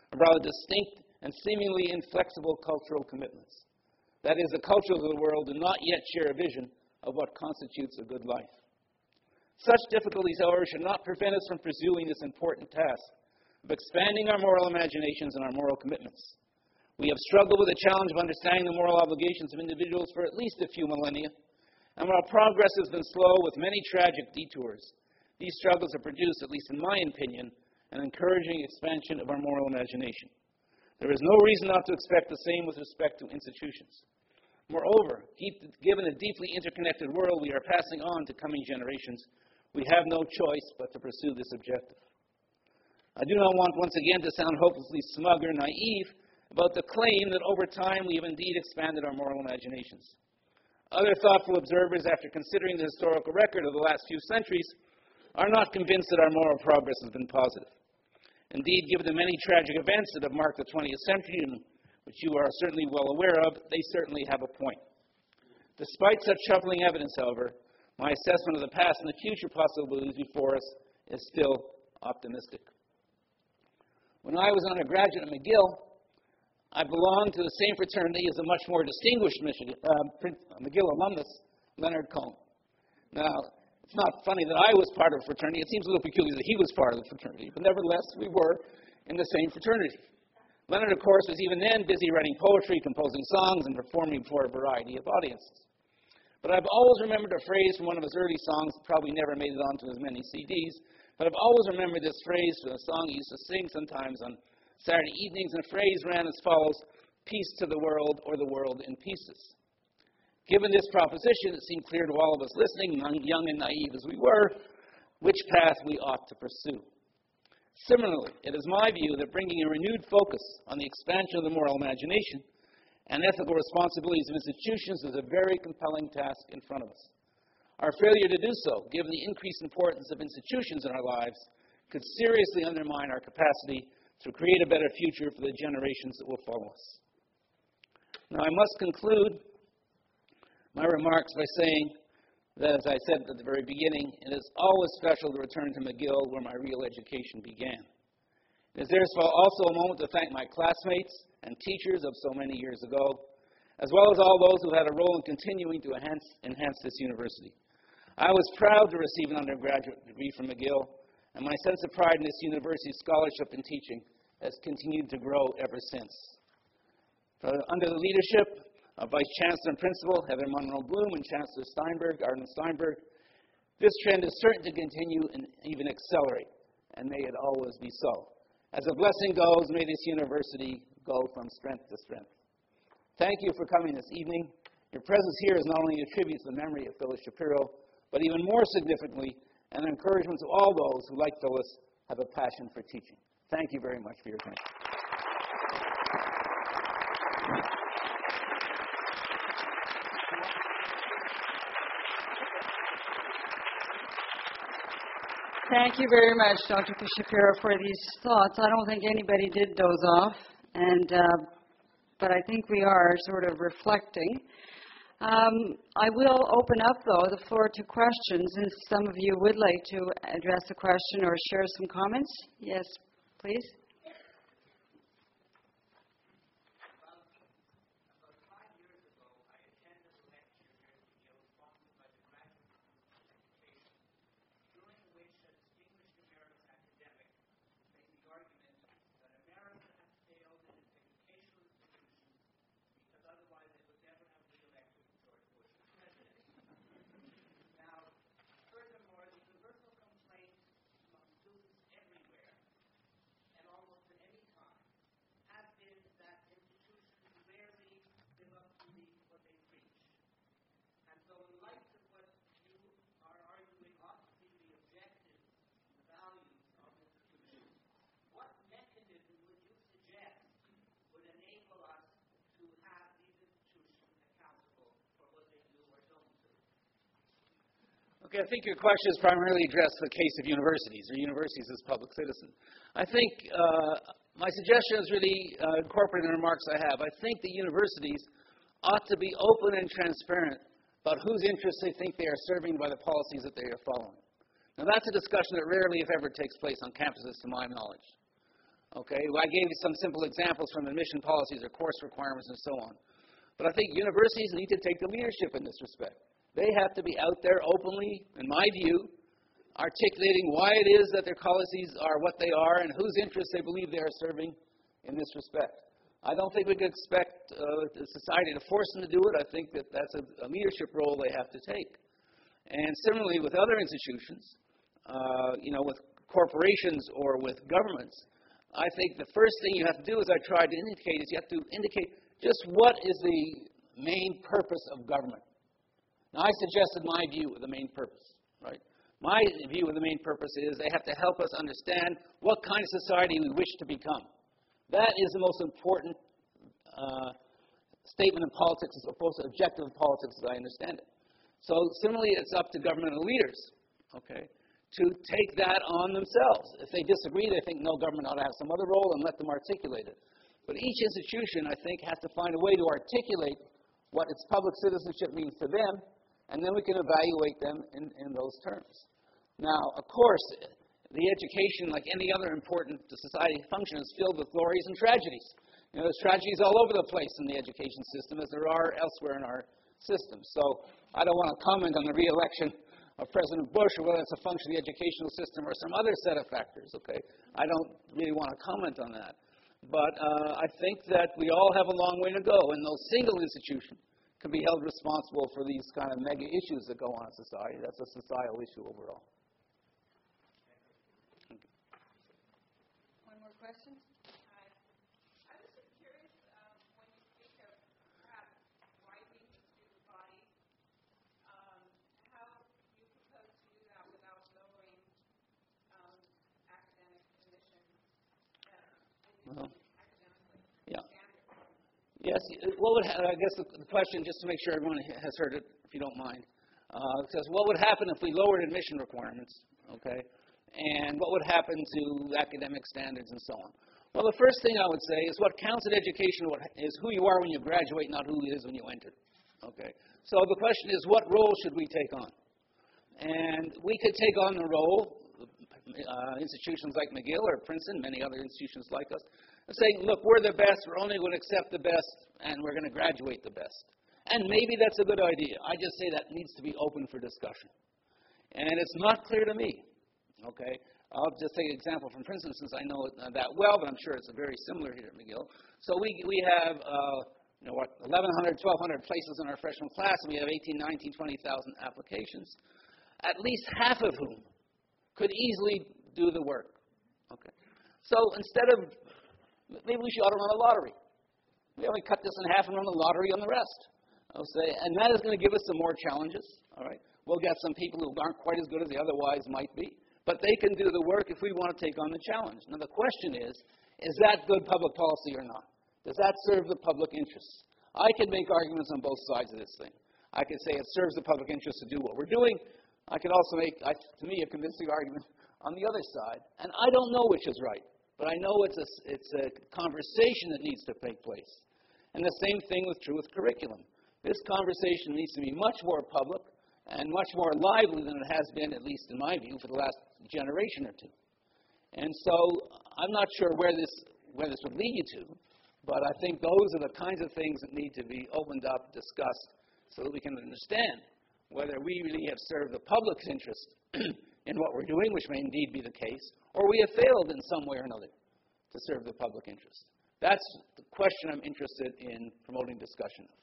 of rather distinct and seemingly inflexible cultural commitments. That is, the cultures of the world do not yet share a vision of what constitutes a good life. Such difficulties, however, should not prevent us from pursuing this important task of expanding our moral imaginations and our moral commitments. We have struggled with the challenge of understanding the moral obligations of individuals for at least a few millennia, and while progress has been slow with many tragic detours, these struggles have produced, at least in my opinion, an encouraging expansion of our moral imagination. There is no reason not to expect the same with respect to institutions. Moreover, given the deeply interconnected world we are passing on to coming generations, we have no choice but to pursue this objective. I do not want once again to sound hopelessly smug or naive about the claim that over time we have indeed expanded our moral imaginations. Other thoughtful observers, after considering the historical record of the last few centuries, are not convinced that our moral progress has been positive. Indeed, given the many tragic events that have marked the 20th century, and which you are certainly well aware of, they certainly have a point. Despite such troubling evidence, however, my assessment of the past and the future possibilities before us is still optimistic. When I was undergraduate at McGill, I belonged to the same fraternity as a much more distinguished McGill alumnus, Leonard Cohen. Now, it's not funny that I was part of a fraternity. It seems a little peculiar that he was part of the fraternity, but nevertheless, we were in the same fraternity. Leonard, of course, was even then busy writing poetry, composing songs, and performing before a variety of audiences. But I've always remembered a phrase from one of his early songs, probably never made it onto as many CDs, but I've always remembered this phrase from a song he used to sing sometimes on Saturday evenings, and the phrase ran as follows: "Peace to the world, or the world in pieces." Given this proposition, it seemed clear to all of us listening, young and naive as we were, which path we ought to pursue. Similarly, it is my view that bringing a renewed focus on the expansion of the moral imagination and ethical responsibilities of institutions is a very compelling task in front of us. Our failure to do so, given the increased importance of institutions in our lives, could seriously undermine our capacity to create a better future for the generations that will follow us. Now, I must conclude my remarks by saying that, as I said at the very beginning, it is always special to return to McGill, where my real education began. It is therefore also a moment to thank my classmates and teachers of so many years ago, as well as all those who had a role in continuing to enhance this university. I was proud to receive an undergraduate degree from McGill, and my sense of pride in this university's scholarship and teaching has continued to grow ever since. Under the leadership of Vice Chancellor and Principal Heather Monroe Bloom and Chancellor Arden Steinberg, this trend is certain to continue and even accelerate, and may it always be so. As a blessing goes, may this university go from strength to strength. Thank you for coming this evening. Your presence here is not only a tribute to the memory of Phyllis Shapiro, but even more significantly, an encouragement to all those who, like Phyllis, have a passion for teaching. Thank you very much for your attention. Thank you very much, Dr. Shapiro, for these thoughts. I don't think anybody did doze off, but I think we are sort of reflecting. I will open up, though, the floor to questions, and some of you would like to address a question or share some comments. Yes, please. Okay, I think your question is primarily addressed to the case of universities, or universities as public citizens. I think my suggestion is really incorporated in the remarks I have. I think the universities ought to be open and transparent about whose interests they think they are serving by the policies that they are following. Now, that's a discussion that rarely, if ever, takes place on campuses, to my knowledge. Okay, well, I gave you some simple examples from admission policies or course requirements and so on. But I think universities need to take the leadership in this respect. They have to be out there openly, in my view, articulating why it is that their policies are what they are and whose interests they believe they are serving in this respect. I don't think we can expect society to force them to do it. I think that that's a leadership role they have to take. And similarly with other institutions, with corporations or with governments, I think the first thing you have to do, as I tried to indicate, is you have to indicate just what is the main purpose of government. Now, I suggested my view of the main purpose, right? My view of the main purpose is they have to help us understand what kind of society we wish to become. That is the most important statement in politics, as opposed to objective in politics as I understand it. So similarly, it's up to governmental leaders, okay, to take that on themselves. If they disagree, they think no, government ought to have some other role, and let them articulate it. But each institution, I think, has to find a way to articulate what its public citizenship means to them, and then we can evaluate them in those terms. Now, of course, the education, like any other important society function, is filled with glories and tragedies. There's tragedies all over the place in the education system, as there are elsewhere in our system. So I don't want to comment on the re-election of President Bush, or whether it's a function of the educational system or some other set of factors, okay? I don't really want to comment on that. But I think that we all have a long way to go, and no single institution can be held responsible for these kind of mega issues that go on in society. That's a societal issue overall. One more question? I was just curious, when you speak of perhaps widening the student body, how you propose to do that without lowering academic admission academically? Yeah. Yes. What would I guess the question, just to make sure everyone has heard it, if you don't mind, says, what would happen if we lowered admission requirements, okay, and what would happen to academic standards and so on? Well, the first thing I would say is what counts in education is who you are when you graduate, not who you is when you enter, okay? So the question is, what role should we take on? And we could take on the role, institutions like McGill or Princeton, many other institutions like us, and saying, look, we're the best, we're only going to accept the best, and we're going to graduate the best. And maybe that's a good idea. I just say that needs to be open for discussion. And it's not clear to me, okay? I'll just take an example from Princeton, since I know it that well, but I'm sure it's very similar here at McGill. So we have, 1,100, 1,200 places in our freshman class, and we have 18, 19, 20,000 applications, at least half of whom could easily do the work, okay? So instead of, maybe we ought to run a lottery. We only cut this in half and run a lottery on the rest. I'll say, and that is going to give us some more challenges, all right? We'll get some people who aren't quite as good as they otherwise might be, but they can do the work if we want to take on the challenge. Now, the question is that good public policy or not? Does that serve the public interests? I can make arguments on both sides of this thing. I can say it serves the public interest to do what we're doing. I can also make, to me, a convincing argument on the other side. And I don't know which is right, but I know it's a conversation that needs to take place. And the same thing is true with curriculum. This conversation needs to be much more public and much more lively than it has been, at least in my view, for the last generation or two. And so I'm not sure where this would lead you to, but I think those are the kinds of things that need to be opened up, discussed, so that we can understand whether we really have served the public's interest in what we're doing, which may indeed be the case, or we have failed in some way or another to serve the public interest. That's the question I'm interested in promoting discussion of.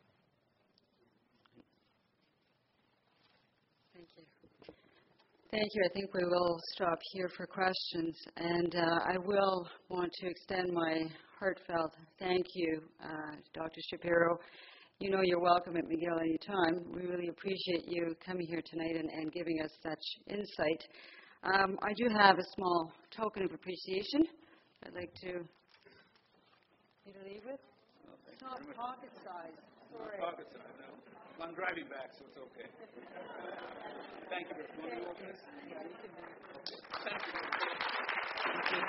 Thank you. Thank you. I think we will stop here for questions. And I will want to extend my heartfelt thank you, Dr. Shapiro. You know you're welcome at McGill anytime. We really appreciate you coming here tonight and giving us such insight. I do have a small token of appreciation I'd like to leave with. It's not pocket size. Sorry. Not pocket size, no. I'm driving back, so it's okay. Thank you. Want to open this? Yeah, you can do it. Thank you. Thank you.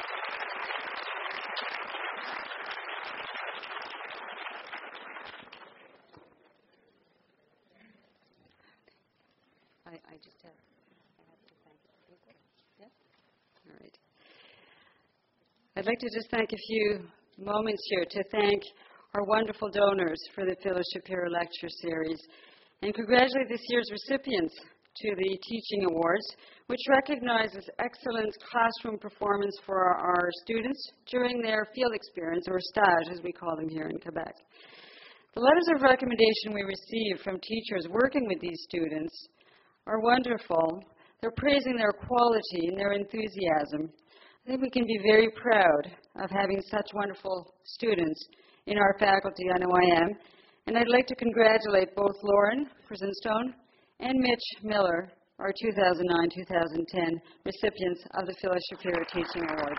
I just have to thank you. Yeah? All right. I'd like to just take a few moments here to thank our wonderful donors for the Phyllis Shapiro Lecture Series and congratulate this year's recipients to the Teaching Awards, which recognizes excellent classroom performance for our students during their field experience, or stage as we call them here in Quebec. The letters of recommendation we receive from teachers working with these students are wonderful. They're praising their quality and their enthusiasm. I think we can be very proud of having such wonderful students in our faculty. I know I am. And I'd like to congratulate both Lauren Frisenstone and Mitch Miller, our 2009-2010 recipients of the Phyllis Shapiro Teaching Awards.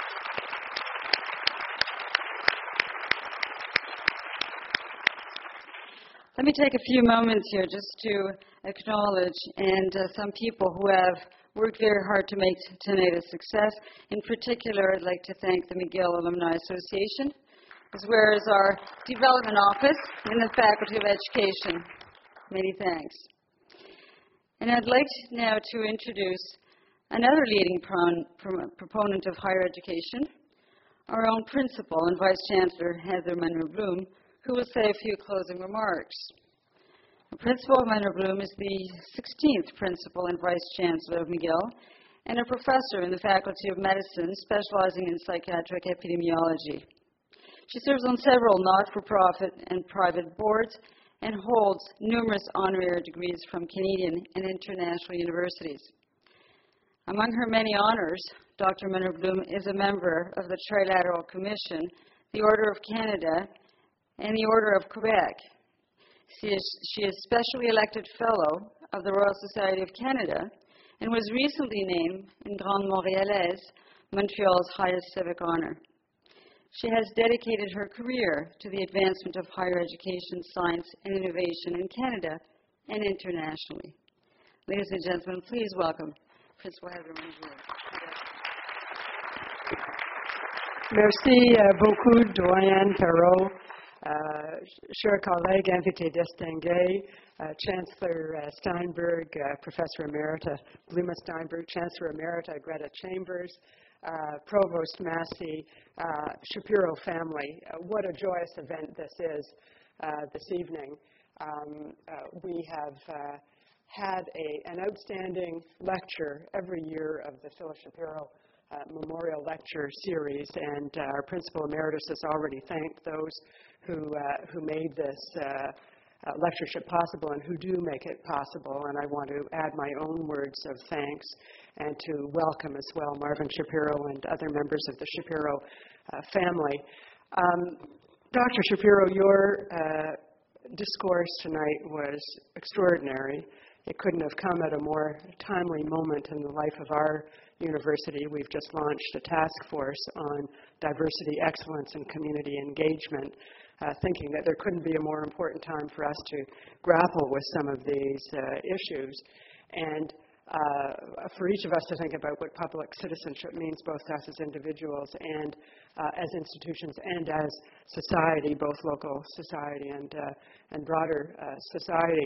Let me take a few moments here just to acknowledge some people who have worked very hard to make tonight a success. In particular, I'd like to thank the McGill Alumni Association, as well as our development office and the Faculty of Education. Many thanks. And I'd like now to introduce another leading proponent of higher education, our own principal and Vice Chancellor, Heather Munro Bloom, who will say a few closing remarks. Principal Munro Bloom is the 16th Principal and Vice Chancellor of McGill and a professor in the Faculty of Medicine specializing in psychiatric epidemiology. She serves on several not-for-profit and private boards and holds numerous honorary degrees from Canadian and international universities. Among her many honors, Dr. Munro Bloom is a member of the Trilateral Commission, the Order of Canada, and the Order of Quebec. She is specially elected Fellow of the Royal Society of Canada and was recently named in Grande Montréalaise, Montreal's highest civic honor. She has dedicated her career to the advancement of higher education, science, and innovation in Canada and internationally. Ladies and gentlemen, please welcome Principal Heather Munro. Merci beaucoup, Doyen Perrault. Chers collègues, invités distingués, Chancellor Steinberg, Professor Emerita Bluma Steinberg, Chancellor Emerita Greta Chambers, Provost Massey, Shapiro family. What a joyous event this is this evening. We have had an outstanding lecture every year of the Phyllis Shapiro Memorial Lecture Series, and our Principal Emeritus has already thanked those who made this lectureship possible and who do make it possible, and I want to add my own words of thanks and to welcome as well Marvin Shapiro and other members of the Shapiro family. Dr. Shapiro, your discourse tonight was extraordinary. It couldn't have come at a more timely moment in the life of our university. We've just launched a task force on diversity, excellence, and community engagement, thinking that there couldn't be a more important time for us to grapple with some of these issues. And for each of us to think about what public citizenship means, both to us as individuals and as institutions and as society, both local society and broader society.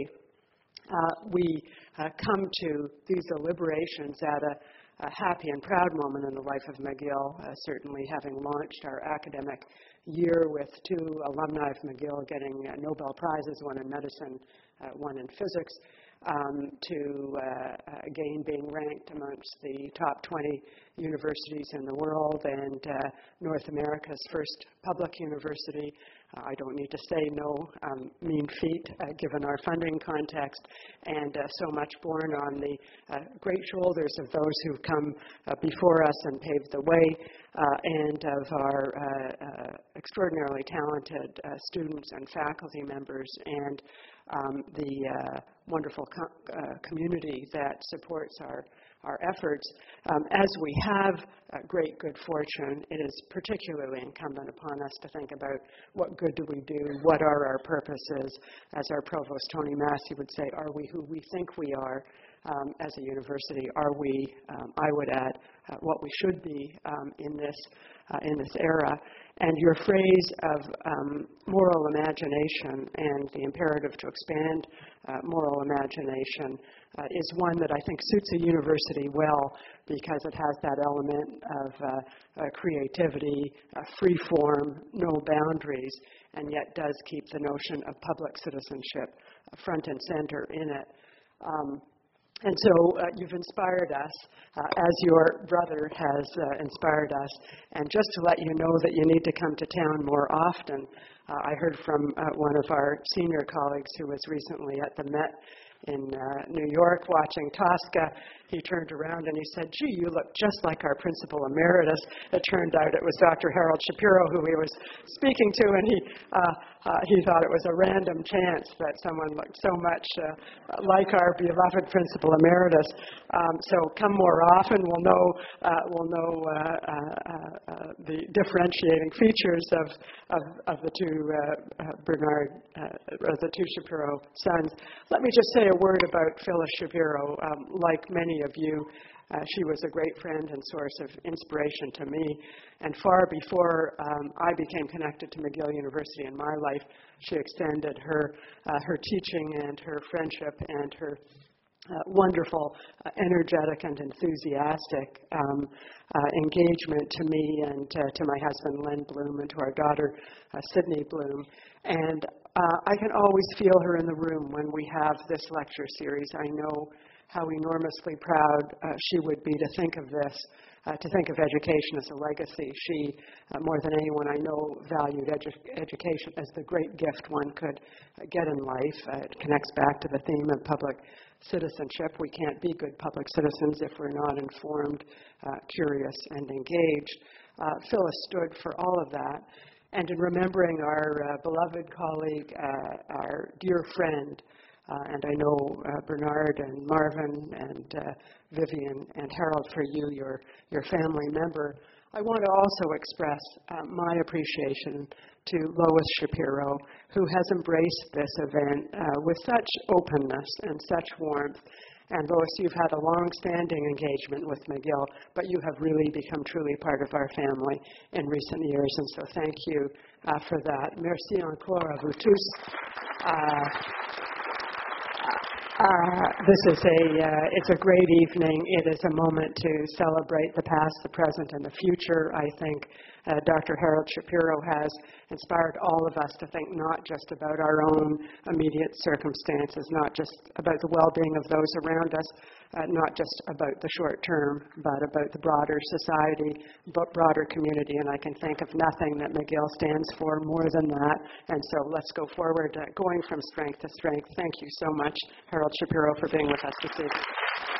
We come to these deliberations at a happy and proud moment in the life of McGill, certainly having launched our academic year with two alumni of McGill getting Nobel Prizes, one in medicine, one in physics, to again being ranked amongst the top 20 universities in the world and North America's first public university. I don't need to say no mean feat given our funding context, and so much borne on the great shoulders of those who've come before us and paved the way, and of our extraordinarily talented students and faculty members, and the wonderful community that supports our efforts. As we have great good fortune, it is particularly incumbent upon us to think about what good do we do, what are our purposes. As our Provost Tony Massey would say, are we who we think we are? as a university, are we, I would add, what we should be in this era. And your phrase of moral imagination and the imperative to expand moral imagination is one that I think suits a university well, because it has that element of creativity, free form, no boundaries, and yet does keep the notion of public citizenship front and center in it. And so you've inspired us, as your brother has inspired us. And just to let you know that you need to come to town more often, I heard from one of our senior colleagues who was recently at the Met in New York watching Tosca. He turned around and he said, "Gee, you look just like our principal emeritus." It turned out it was Dr. Harold Shapiro who he was speaking to, and he thought it was a random chance that someone looked so much like our beloved principal emeritus. So come more often. We'll know the differentiating features of the two Bernard or the two Shapiro sons. Let me just say a word about Phyllis Shapiro. Like many of you, she was a great friend and source of inspiration to me. And far before I became connected to McGill University in my life, she extended her teaching and her friendship and her wonderful, energetic and enthusiastic engagement to me and to my husband, Len Bloom, and to our daughter, Sydney Bloom. And I can always feel her in the room when we have this lecture series. I know how enormously proud she would be to think of this, to think of education as a legacy. She, more than anyone I know, valued education as the great gift one could get in life. It connects back to the theme of public citizenship. We can't be good public citizens if we're not informed, curious, and engaged. Phyllis stood for all of that. And in remembering our beloved colleague, our dear friend, and I know Bernard and Marvin and Vivian and Harold, for you, your family member, I want to also express my appreciation to Lois Shapiro, who has embraced this event with such openness and such warmth. And Lois, you've had a long-standing engagement with McGill, but you have really become truly part of our family in recent years, and so thank you for that. Merci encore à vous tous. It's a great evening. It is a moment to celebrate the past, the present, and the future. I think Dr. Harold Shapiro has inspired all of us to think not just about our own immediate circumstances, not just about the well-being of those around us, not just about the short term, but about the broader society, but broader community. And I can think of nothing that McGill stands for more than that. And so let's go forward, going from strength to strength. Thank you so much, Harold Shapiro, for being with us this evening.